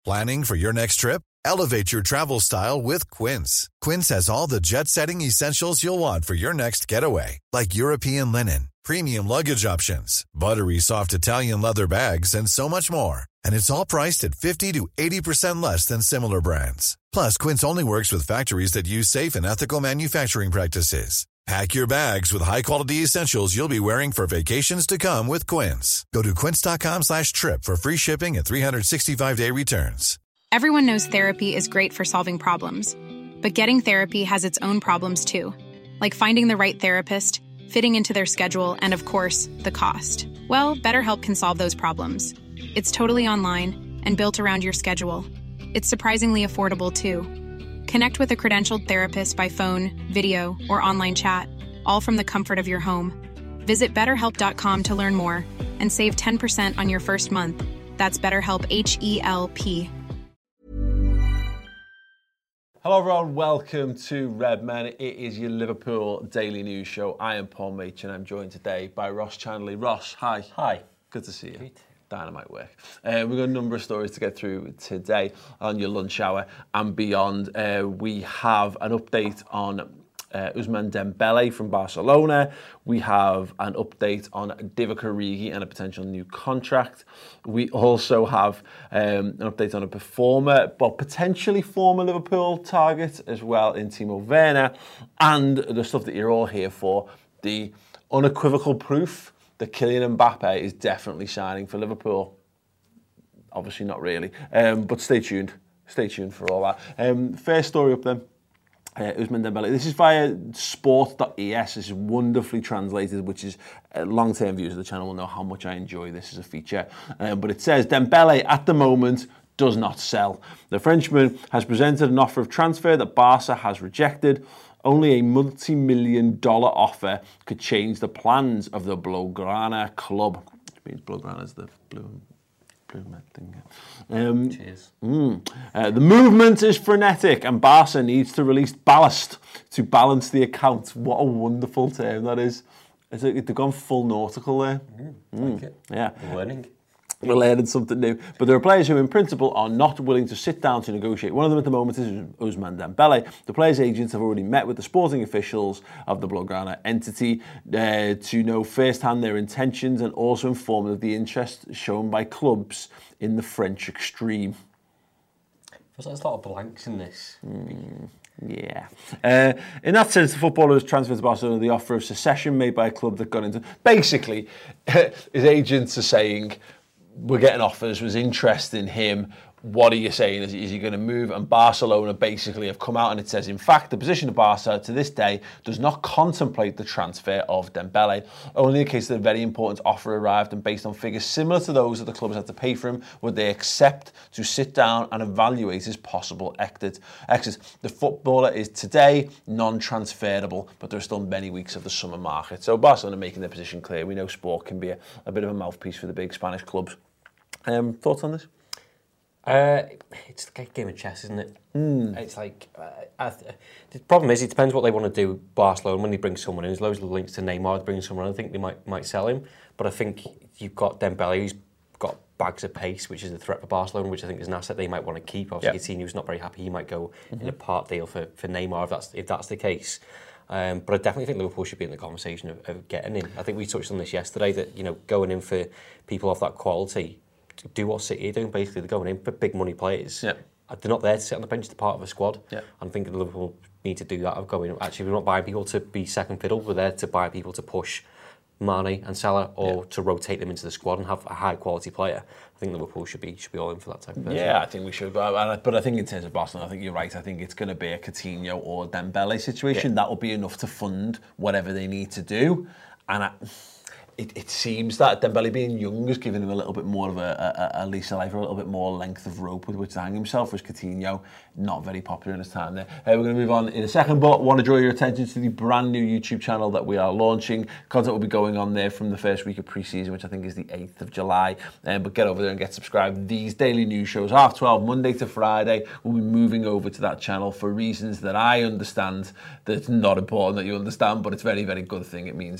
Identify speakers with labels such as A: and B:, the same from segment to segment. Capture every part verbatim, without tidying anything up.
A: Planning for your next trip? Elevate your travel style with Quince. Quince has all the jet-setting essentials you'll want for your next getaway, like European linen, premium luggage options, buttery soft Italian leather bags, and so much more. And it's all priced at fifty to eighty percent less than similar brands. Plus, Quince only works with factories that use safe and ethical manufacturing practices. Pack your bags with high-quality essentials you'll be wearing for vacations to come with Quince. Go to quince.com slash trip for free shipping and three sixty-five day returns.
B: Everyone knows therapy is great for solving problems. But getting therapy has its own problems too. Like finding the right therapist, fitting into their schedule, and of course, the cost. Well, BetterHelp can solve those problems. It's totally online and built around your schedule. It's surprisingly affordable too. Connect with a credentialed therapist by phone, video, or online chat, all from the comfort of your home. Visit better help dot com to learn more and save ten percent on your first month. That's BetterHelp, H E L P.
C: Hello everyone, welcome to Red Men. It is your Liverpool Daily News Show. I am Paul Machin and I'm joined today by Ross Chandley. Ross, hi.
D: Hi.
C: Good to see you. Great. Dynamite work. Uh, we've got a number of stories to get through today on your lunch hour and beyond. Uh, we have an update on uh, Ousmane Dembele from Barcelona. We have an update on Divock Origi and a potential new contract. We also have um, an update on a performer, but potentially former Liverpool target as well in Timo Werner, and the stuff that you're all here for, the unequivocal proof that Kylian Mbappe is definitely signing for Liverpool. Obviously not really, um, but stay tuned. Stay tuned for all that. Um, first story up then, uh, Ousmane Dembele. This is via sport dot e s. This is wonderfully translated, which is uh, long-term viewers of the channel will know how much I enjoy this as a feature. Um, but it says, Dembele at the moment does not sell. The Frenchman has presented an offer of transfer that Barca has rejected. Only a multi-million dollar offer could change the plans of the Blaugrana club. Which means Blaugrana is the blue, blue med thing. Um,
D: Cheers.
C: Mm, uh, the movement is frenetic and Barca needs to release ballast to balance the account. What a wonderful term that is. It's like they've gone full nautical there.
D: Mm, mm. Like it.
C: Yeah.
D: I'm learning.
C: We're learning something new. But there are players who, in principle, are not willing to sit down to negotiate. One of them at the moment is Ousmane Dembele. The players' agents have already met with the sporting officials of the Blaugrana entity uh, to know firsthand their intentions and also inform them of the interest shown by clubs in the French extreme.
D: Feels like there's a lot of blanks in this.
C: Mm. Yeah. Uh, in that sense, the footballer was transferred to Barcelona. The offer of secession made by a club that got into... Basically, his agents are saying, we're getting offers, was interest in him. What are you saying? Is, is he going to move? And Barcelona basically have come out and it says, in fact, the position of Barca to this day does not contemplate the transfer of Dembele. Only in case that a very important offer arrived and based on figures similar to those that the clubs had to pay for him, would they accept to sit down and evaluate his possible exit. exit. The footballer is today non-transferable, but there are still many weeks of the summer market. So Barcelona making their position clear. We know sport can be a, a bit of a mouthpiece for the big Spanish clubs. Um, thoughts on this?
D: Uh, it's like a game of chess, isn't it?
C: Mm.
D: It's like uh, I th- the problem is it depends what they want to do. Barcelona when they bring someone in, there's loads of links to Neymar bringing someone in. I think they might might sell him, but I think you've got Dembele, who's got bags of pace, which is a threat for Barcelona, which I think is an asset they might want to keep. Obviously, yep. Coutinho's not very happy. He might go mm-hmm. in a part deal for, for Neymar if that's if that's the case. Um, but I definitely think Liverpool should be in the conversation of, of getting in. I think we touched on this yesterday that you know going in for people of that quality. Do what City are doing, basically. They're going in for big money players.
C: Yep.
D: They're not there to sit on the bench, they're part of a squad.
C: Yep.
D: And I think Liverpool need to do that of going, actually, we're not buying people to be second fiddle, we're there to buy people to push Mane and Salah or yep. to rotate them into the squad and have a high quality player. I think Liverpool should be should be all in for that type of person.
C: Yeah, I think we should. But, but I think in terms of Barcelona, I think you're right. I think it's going to be a Coutinho or Dembele situation. Yeah. That will be enough to fund whatever they need to do. And I... It, it seems that Dembele being young has given him a little bit more of a, a, a lease of life, or a little bit more length of rope with which to hang himself, whereas Coutinho, not very popular in his time there. Uh, we're going to move on in a second, but want to draw your attention to the brand new YouTube channel that we are launching. Content will be going on there from the first week of pre-season, which I think is the eighth of July. Um, but get over there and get subscribed. These daily news shows, half twelve, Monday to Friday, we'll be moving over to that channel for reasons that I understand that it's not important that you understand, but it's a very, very good thing. It means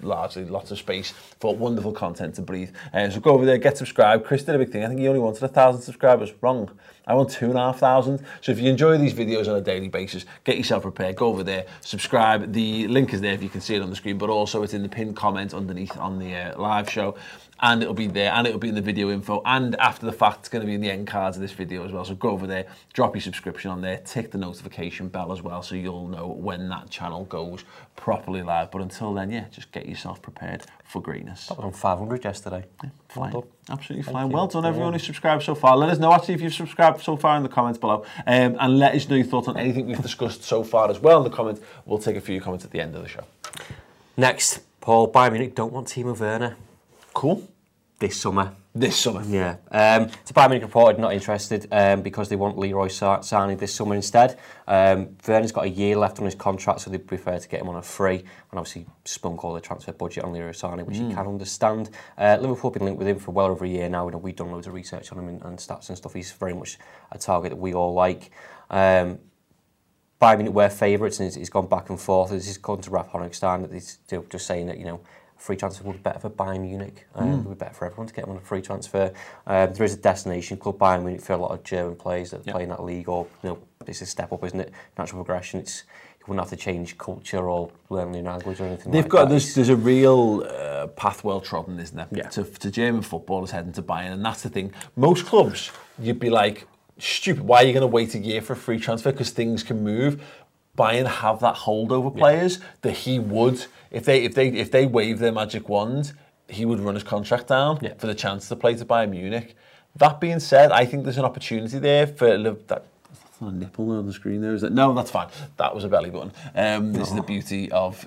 C: largely lots of space for wonderful content to breathe. Uh, so go over there, get subscribed. Chris did a big thing. I think he only wanted a thousand subscribers. Wrong. I want two and a half thousand. So if you enjoy these videos on a daily basis, get yourself prepared. Go over there, subscribe. The link is there if you can see it on the screen, but also it's in the pinned comment underneath on the uh, live show. And it'll be there, and it'll be in the video info, and after the fact, it's going to be in the end cards of this video as well. So go over there, drop your subscription on there, tick the notification bell as well, so you'll know when that channel goes properly live. But until then, yeah, just get yourself prepared for greatness.
D: That was on five hundred yesterday.
C: Yeah, flying.
D: Well
C: Absolutely
D: Thank
C: flying.
D: you.
C: Well done, everyone
D: Yeah.
C: who's subscribed so far. Let us know actually if you've subscribed so far in the comments below, um, and let us know your thoughts on anything we've discussed so far as well in the comments. We'll take a few comments at the end of the show.
D: Next, Paul, Bayern Munich don't want Timo Werner
C: Cool.
D: this summer.
C: This summer.
D: Yeah. Um, so Bayern Munich reported not interested um, because they want Leroy Sané this summer instead. Um, Werner's got a year left on his contract, so they prefer to get him on a free, and obviously spunk all the transfer budget on Leroy Sané, which mm. you can understand. Uh, Liverpool have been linked with him for well over a year now. You know, we've done loads of research on him and, and stats and stuff. He's very much a target that we all like. Um, Bayern Munich were favourites, and he's, he's gone back and forth. This is according to Ralf Honigstein, that he's just saying that, you know, free transfer would be better for Bayern Munich. Um, mm. It would be better for everyone to get them on a free transfer. Um, there is a destination club, Bayern Munich, for a lot of German players that yep. play in that league, or, you know, it's a step up, isn't it? Natural progression. It's you wouldn't have to change culture or learn a new language or anything
C: They've
D: like
C: got,
D: that.
C: There's, there's a real uh, path well trodden, isn't there?
D: Yeah.
C: To, to German footballers heading to Bayern, and that's the thing. Most clubs, you'd be like, stupid, why are you going to wait a year for a free transfer? Because things can move. Bayern have that hold over players yeah. that he would, if they if they if they wave their magic wand, he would run his contract down yeah. for the chance to play to Bayern Munich. That being said, I think there's an opportunity there for that. That's not a nipple on the screen there, is it? No, that's fine. That was a belly button. Um, this oh. is the beauty of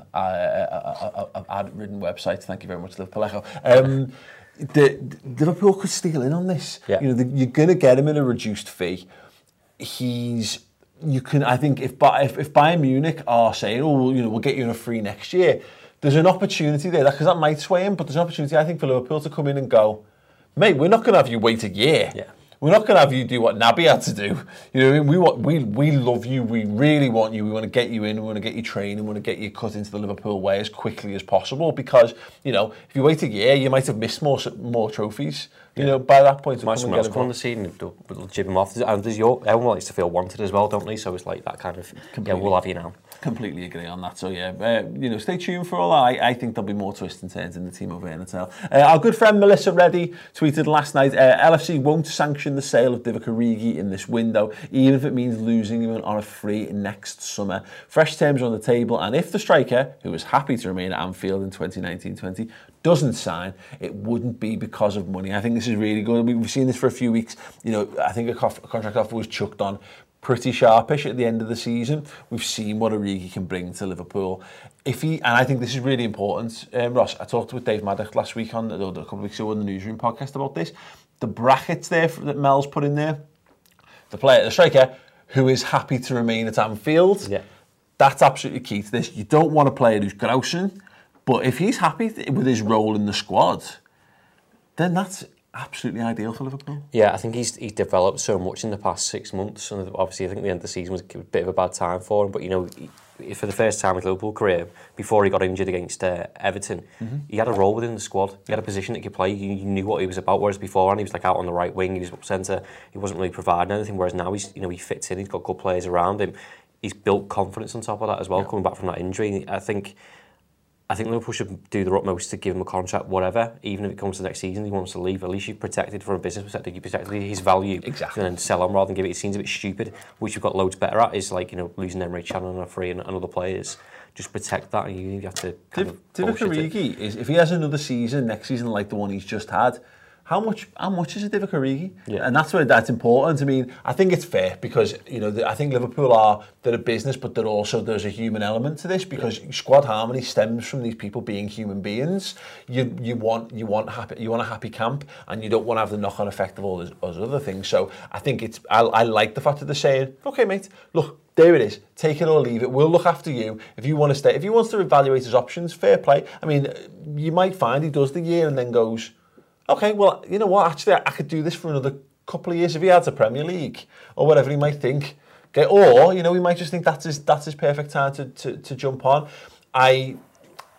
C: non-ad-ridden uh, websites. Thank you very much, Liverpool Echo. Um, the, the Liverpool could steal in on this. Yeah. You know, the, you're going to get him in a reduced fee. He's You can, I think, if if, if Bayern Munich are saying, "Oh, well, you know, we'll get you in a free next year," there's an opportunity there because that, that might sway him. But there's an opportunity, I think, for Liverpool to come in and go, "Mate, we're not going to have you wait a year.
D: Yeah.
C: We're not going to have you do what Naby had to do. You know, we want, we we love you. We really want you. We want to get you in. We want to get you trained. We want to get you cut into the Liverpool way as quickly as possible. Because, you know, if you wait a year, you might have missed more more trophies. You know, by that point,
D: might someone else come on the scene and they'll jib him off. And there's your, everyone likes to feel wanted as well, don't they? So it's like that kind of, completely, yeah, we'll have you now. Completely
C: agree on that. So yeah, uh, you know, stay tuned for all that. I, I think there'll be more twists and turns in the Timo Werner tale. Uh, our good friend Melissa Reddy tweeted last night, uh, L F C won't sanction the sale of Divock Origi in this window, even if it means losing him on a free next summer. Fresh terms are on the table, and if the striker, who was happy to remain at Anfield in twenty nineteen twenty, doesn't sign, it wouldn't be because of money. I think this is really good. We've seen this for a few weeks. You know, I think a, cof- a contract offer was chucked on pretty sharpish at the end of the season. We've seen what Origi can bring to Liverpool. If he, and I think this is really important, um, Ross, I talked with Dave Maddock last week on, a couple of weeks ago on the Newsroom podcast about this. The brackets there that Mel's put in there, the player, the striker, who is happy to remain at Anfield,
D: yeah.
C: that's absolutely key to this. You don't want a player who's grousing, but if he's happy with his role in the squad, then that's absolutely ideal for Liverpool.
D: Yeah, I think he's he's developed so much in the past six months, and obviously I think the end of the season was a bit of a bad time for him. But you know, he, for the first time in his Liverpool career, before he got injured against uh, Everton, mm-hmm. he had a role within the squad. He had a position that he could play. You, you knew what he was about. Whereas beforehand, he was like out on the right wing, he was up centre. He wasn't really providing anything. Whereas now he's, you know, he fits in. He's got good players around him. He's built confidence on top of that as well, yeah. coming back from that injury. I think. I think Liverpool should do their utmost to give him a contract, whatever, even if it comes to next season, he wants to leave. At least you've protected, from a business perspective, you protected his value.
C: Exactly.
D: And then sell on rather than give it. It seems a bit stupid, which you've got loads better at, is like, you know, losing Emre Can on a free and, and other players. Just protect that, and you have to kind
C: Div-
D: of
C: Divock Origi, is, if he has another season, next season, like the one he's just had, How much? How much is a Divock Origi?
D: Yeah.
C: And that's where that's important. I mean, I think it's fair because you know the, I think Liverpool are they're a business, but they're also there's a human element to this because yeah. squad harmony stems from these people being human beings. You you want you want happy you want a happy camp, and you don't want to have the knock-on effect of all those, those other things. So I think it's I, I like the fact that they're saying, okay, mate, look. There it is. Take it or leave it. We'll look after you. If you want to stay, if he wants to evaluate his options, fair play. I mean, you might find he does the year and then goes, okay, well, you know what? Actually, I could do this for another couple of years if he had a Premier League or whatever he might think. Okay, or you know, he might just think that's his that's his perfect time to to, to jump on. I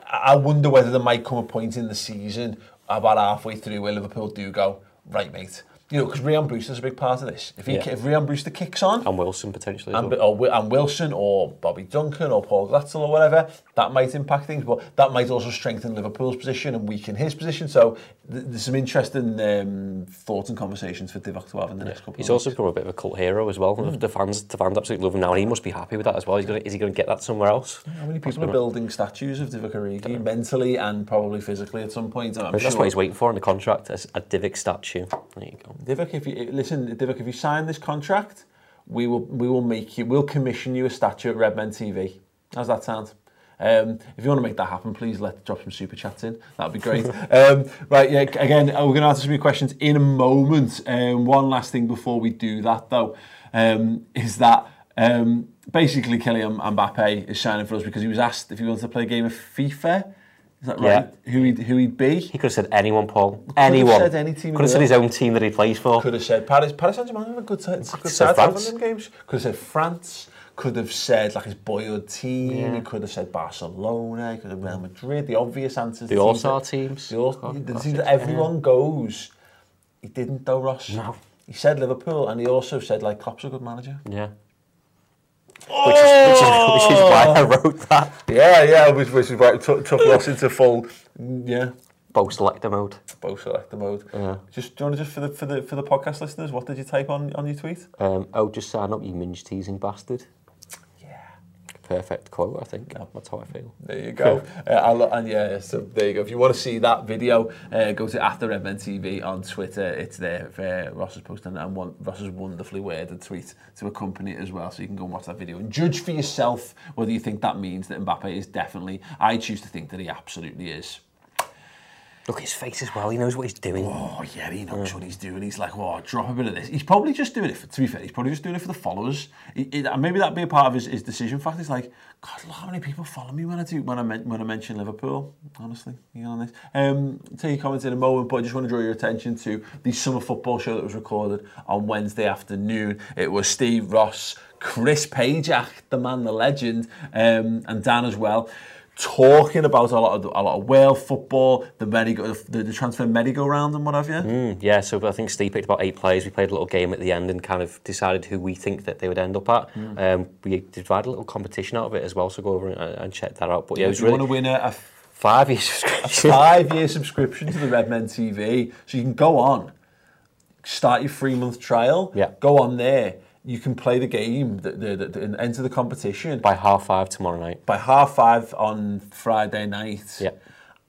C: I wonder whether there might come a point in the season about halfway through where Liverpool do go, right, mate. You know, because Ryan Brewster's a big part of this. If he, yeah. if Ryan Brewster kicks on...
D: And Wilson, potentially.
C: And,
D: well.
C: or, and Wilson, or Bobby Duncan, or Paul Glatzel, or whatever, that might impact things, but that might also strengthen Liverpool's position and weaken his position. So th- there's some interesting um, thoughts and conversations for Divock to have in the yeah. next couple
D: He's
C: of
D: also
C: weeks.
D: become a bit of a cult hero as well. Mm. The fans the fans absolutely love him now, and he must be happy with that as well. He's gonna, is he going to get that somewhere else?
C: How many people are building statues of Divock Origi, mentally and probably physically at some point? I'm
D: That's
C: sure.
D: what he's waiting for in the contract, as a Divock statue. There you go.
C: Divock, if you... Listen, Divock, if you sign this contract, we will we will make you, we'll commission you a statue at Redmen T V. How's that sound? Um, if you want to make that happen, please let drop some super chats in. That'd be great. um, right, yeah. Again, we're going to answer some of your questions in a moment. Um, one last thing before we do that, though, um, is that um, basically Kylian Mbappe is signing for us because he was asked if he wanted to play a game of FIFA. Is that right? Yeah. Who he'd, who he'd be?
D: He could have said anyone, Paul. Anyone.
C: Could have said any team.
D: Could have said his own team that he plays for.
C: Could have said Paris. Paris Saint-Germain have a good side. It's a good side to them games. Could have said France. Could have said like his boyhood team. Yeah. He could have said Barcelona. He could have Real Madrid. The obvious answers.
D: The All-Star teams.
C: The, all, God, the team that everyone yeah. goes. He didn't though, Ross.
D: No.
C: He said Liverpool, and he also said like Klopp's a good manager.
D: Yeah. Which is, which, is, which is why I wrote that.
C: Yeah, yeah, which, which is why it took, took Ross into full, yeah.
D: Bow selector mode.
C: Bow selector mode.
D: Yeah.
C: Just, do you want to just, for the, for the, for the podcast listeners, what did you type on, on your tweet?
D: Um, oh, just sign up, you minge-teasing bastard.
C: Yeah.
D: Perfect quote, I think. Yeah. That's how I feel.
C: There you go. uh, I'll, and yeah, so there you go. If you want to see that video, uh, go to After Redmen T V on Twitter. It's there for uh, Ross's post and, and one, Ross's wonderfully worded tweet to accompany it as well. So you can go and watch that video and judge for yourself whether you think that means that Mbappe is definitely. I choose to think that he absolutely is.
D: Look at his face as well. He knows what he's doing.
C: Oh, yeah, he knows yeah. what he's doing. He's like, oh, drop a bit of this. He's probably just doing it, for, to be fair, he's probably just doing it for the followers. He, he, and maybe that'd be a part of his, his decision factor. He's like, God, look how many people follow me when I do when I, men, when I mention Liverpool, honestly. You know this. Um, take your comments in a moment, but I just want to draw your attention to the summer football show that was recorded on Wednesday afternoon. It was Steve Ross, Chris Pajak, the man, the legend, um, and Dan as well, talking about a lot of a lot of Wales football, the merry-go, the, the transfer merry-go-round and what have you.
D: Mm, yeah, so I think Steve picked about eight players. We played a little game at the end and kind of decided who we think that they would end up at. Mm. Um, we divided a little competition out of it as well, so go over and, and check that out. But yeah,
C: yeah
D: it was
C: if you
D: really
C: want to win a, a
D: five-year subscription.
C: A five-year subscription to the Redmen T V, so you can go on, start your three-month trial,
D: yeah.
C: go on there. You can play the game, the, the, the, the, enter the competition.
D: By half five tomorrow night.
C: By half five on Friday night.
D: Yeah.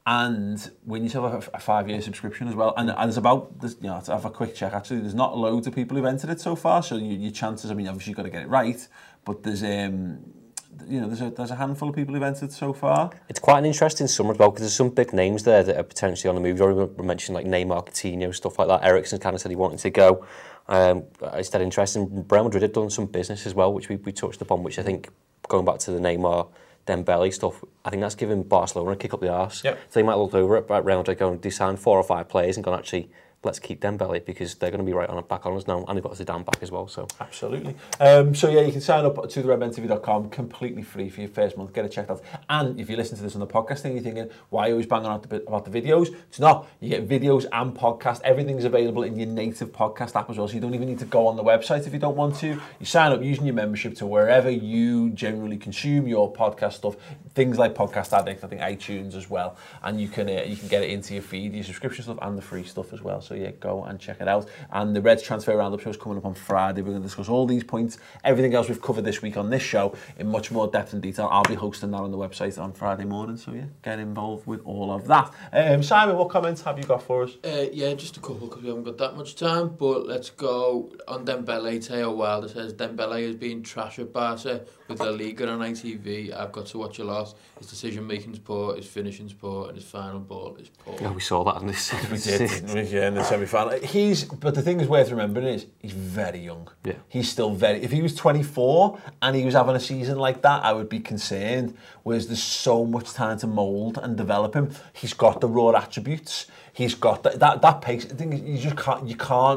C: And win yourself a, a five-year subscription as well. And, and there's about, there's, you know, to have a quick check, actually, there's not loads of people who've entered it so far, so you, your chances, I mean, obviously you've got to get it right, but there's, um, you know, there's a, there's a handful of people who've entered so far. It's
D: quite an interesting summer as well, because there's some big names there that are potentially on the move. You already mentioned like Neymar, Coutinho, stuff like that. Ericsson kind of said he wanted to go. Um, it's that interesting. Real Madrid had done some business as well, which we, we touched upon, which I think, going back to the Neymar, Dembele stuff, I think that's given Barcelona a kick up the arse. Yep. So they might look over at Real Madrid, go and design four or five players and go, actually, let's keep Dembele, because they're going to be right on it, back on us now, and they've got Zidane back as well. So absolutely. Um, so yeah, you can sign up to the redmen t v dot com, completely free for your first month. Get it checked out. And if you listen to this on the podcast thing, you're thinking, why are you always banging on about the videos? It's not. You get videos and podcast. Everything's available in your native podcast app as well. So you don't even need to go on the website if you don't want to. You sign up using your membership to wherever you generally consume your podcast stuff. Things like Podcast Addict, I think iTunes as well, and you can uh, you can get it into your feed, your subscription stuff, and the free stuff as well. So yeah, go and check it out. And the Reds Transfer Roundup show is coming up on Friday. We're going to discuss all these points, everything else we've covered this week on this show in much more depth and detail. I'll be hosting that on the website on Friday morning. So yeah, get involved with all of that. Um, Simon, what comments have you got for us?
E: Uh, yeah, just a couple because we haven't got that much time. But let's go on Dembele. Teo Wilder says Dembele has been trash at Barca with La Liga on I T V. I've got to watch a lot. His decision making's poor, his finishing's poor, and his final ball is poor.
D: Yeah, we saw that in this.
C: We did, didn't we? Yeah, in the semi-final. He's, but the thing is worth remembering is he's very young.
D: Yeah.
C: He's still very. If he was twenty-four and he was having a season like that, I would be concerned. Whereas there's so much time to mould and develop him. He's got the raw attributes. He's got that that, that pace. The thing is, you just can't. You can't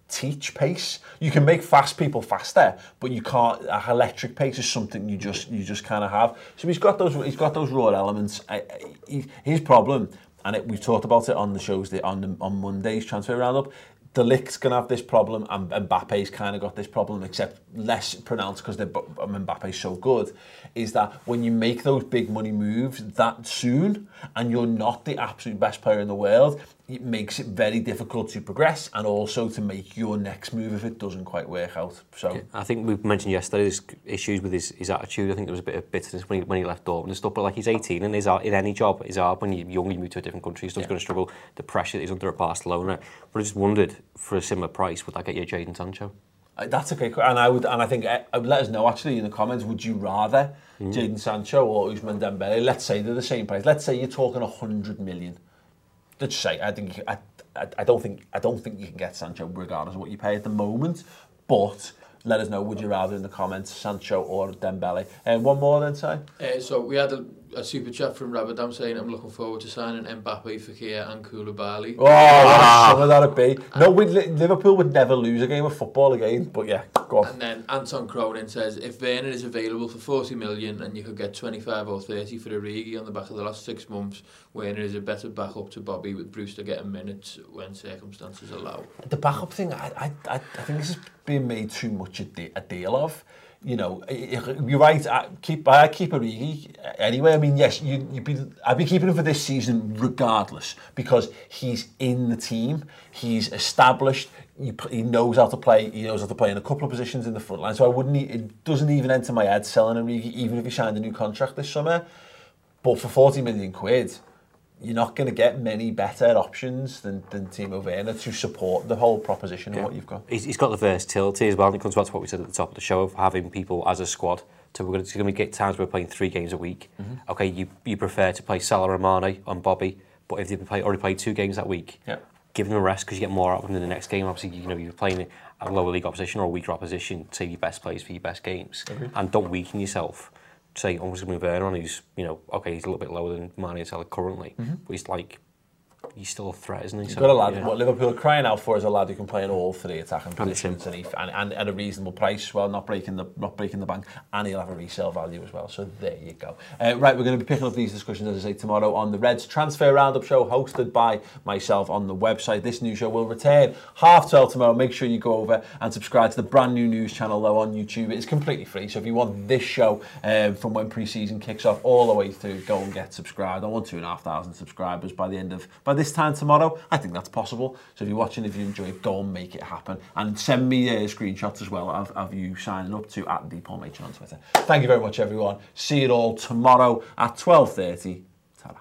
C: teach pace. You can make fast people faster, but you can't. Uh, electric pace is something you just you just kind of have. So he's got those he's got those raw elements. I, he, his problem, and it, we've talked about it on the shows that on the, on Monday's transfer roundup. De Ligt's going to have this problem, and Mbappe's kind of got this problem, except less pronounced because Mbappe's so good, is that when you make those big money moves that soon, and you're not the absolute best player in the world, it makes it very difficult to progress, and also to make your next move if it doesn't quite work out. So yeah,
D: I think we mentioned yesterday there's issues with his, his attitude. I think there was a bit of bitterness when he, when he left Dortmund and stuff, but like he's eighteen, and his, in any job, it's hard when you're young, you move to a different country, he's yeah. going to struggle, the pressure that he's under at Barcelona. But I just wondered, for a similar price, would that get you Jadon Sancho?
C: Uh, that's a great question, and I would, and I think uh, let us know actually in the comments. Would you rather mm. Jadon Sancho or Ousmane Dembele? Let's say they're the same price. Let's say you're talking a hundred million. Let's say I think I, I, I don't think I don't think you can get Sancho regardless of what you pay at the moment. But let us know. Would you rather in the comments, Sancho or Dembele? And uh, one more then, Si.
E: Uh, so we had a, a super chat from Rabadam saying, I'm looking forward to signing Mbappe, Fekir and Koulibaly.
C: Oh, ah. What a that'd be. No, we'd, Liverpool would never lose a game of football again, but yeah, go on.
E: And then Anton Cronin says, if Werner is available for forty million and you could get twenty-five or thirty for Origi on the back of the last six months, Werner is a better backup to Bobby, with Brewster getting minutes when circumstances allow.
C: The backup thing, I, I, I think this is being made too much a, de- a deal of. You know, you're right. I keep I keep Origi anyway. I mean, yes, you you'd be I'd be keeping him for this season regardless, because he's in the team. He's established. You, he knows how to play. He knows how to play in a couple of positions in the front line. So I wouldn't. It doesn't even enter my head selling Origi, even if he signed a new contract this summer. But for forty million quid, you're not going to get many better options than, than Timo Werner to support the whole proposition yeah. of what you've got.
D: He's, he's got the versatility as well, and it comes back to what we said at the top of the show of having people as a squad. So we're going to, going to get times where we're playing three games a week. Mm-hmm. Okay, you you prefer to play Salah and Mane on Bobby, but if they play, already played two games that week, yeah. give them a rest because you get more out of them in the next game. Obviously, you know, you're playing a lower league opposition or a weaker opposition, save your best players for your best games, mm-hmm. and don't weaken yourself. Say, I'm just going to move Werner on, who's, you know, okay, he's a little bit lower than Mane and Salah currently, mm-hmm. but he's like, he's still a threat, isn't he?
C: You've
D: so,
C: got a lad,
D: yeah.
C: what Liverpool are crying out for is a lad who can play in all three attacking positions,
D: and,
C: and, he, and, and at a reasonable price as well, not breaking the not breaking the bank, and he'll have a resale value as well. So there you go. Uh, right, we're going to be picking up these discussions, as I say, tomorrow on the Reds Transfer Roundup show, hosted by myself on the website. This new show will return half twelve tomorrow. Make sure you go over and subscribe to the brand new news channel though on YouTube. It's completely free, so if you want this show um, from when pre-season kicks off all the way through, go and get subscribed. I want two and a half thousand subscribers by the end of by this time tomorrow. I think that's possible. So if you're watching, if you enjoy it, go and make it happen. And send me uh, screenshots as well of, of you signing up to at the Paul Machin on Twitter. Thank you very much, everyone. See you all tomorrow at twelve thirty. Ta-ra.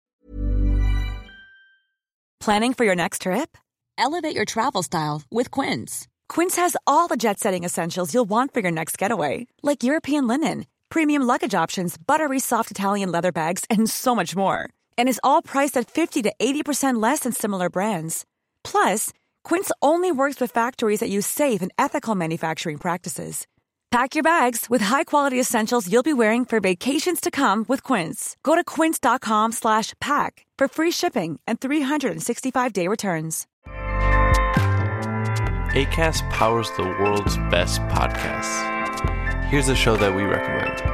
F: Planning for your next trip? Elevate your travel style with Quince. Quince has all the jet-setting essentials you'll want for your next getaway, like European linen, premium luggage options, buttery soft Italian leather bags, and so much more. And is all priced at fifty to eighty percent less than similar brands. Plus, Quince only works with factories that use safe and ethical manufacturing practices. Pack your bags with high-quality essentials you'll be wearing for vacations to come with Quince. Go to quince.com slash pack for free shipping and three sixty-five day returns.
G: Acast powers the world's best podcasts. Here's a show that we recommend.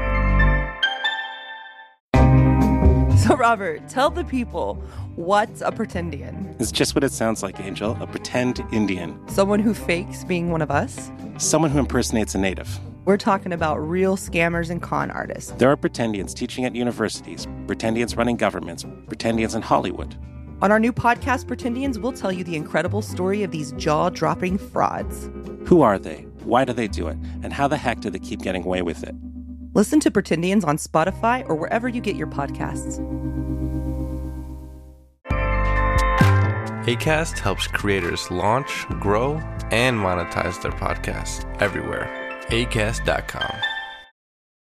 H: So, Robert, tell the people, what's a pretendian?
I: It's just what it sounds like, Angel. A pretend Indian.
H: Someone who fakes being one of us?
I: Someone who impersonates a native.
H: We're talking about real scammers and con artists.
I: There are pretendians teaching at universities, pretendians running governments, pretendians in Hollywood.
H: On our new podcast, Pretendians, we'll tell you the incredible story of these jaw-dropping frauds.
I: Who are they? Why do they do it? And how the heck do they keep getting away with it?
H: Listen to Pretendians on Spotify or wherever you get your podcasts.
G: Acast helps creators launch, grow, and monetize their podcasts everywhere. Acast dot com.